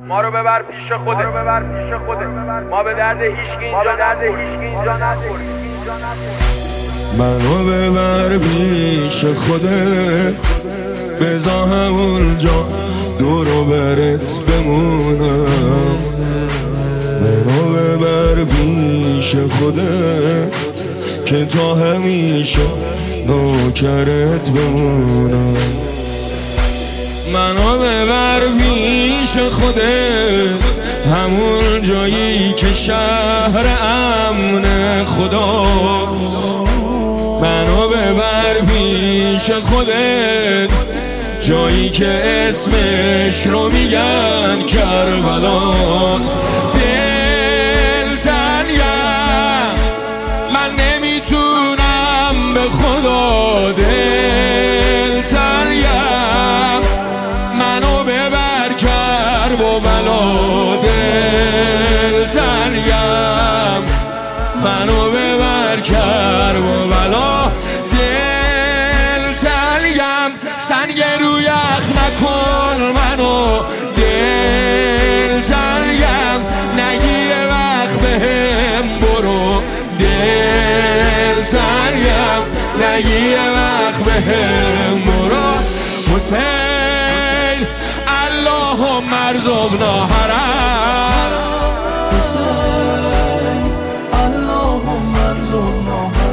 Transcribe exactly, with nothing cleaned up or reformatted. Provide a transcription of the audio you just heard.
ما رو ببر پیش خودت، ما رو ببر پیش خودت. ما به درد هیچکی اینجا درد هیچکی اینجا نخوریم. منو ببر پیش خودت، بذار همونجا دورو برت بمونم. منو ببر پیش خودت که تا همیشه نوکرت بمونم. منو ببر پیش خودت، همون جایی که شهر امن خداست. منو ببر پیش خودت، جایی که اسمش رو میگن کربلاست. دل تنگم، من نمیتونم به خدا. دل تنگم، منو ببر کرب و بلا. دل تنگم، منو ببر کرب و بلا. دل تنگم، سنگ رو یخ نکن منو. دل تنگم، نگی یه وقت بهم برو. دل تنگم، نگی یه وقت بهم برو. حسین اللهم ارزقنا حرم. حسین اللهم ارزقنا حرم.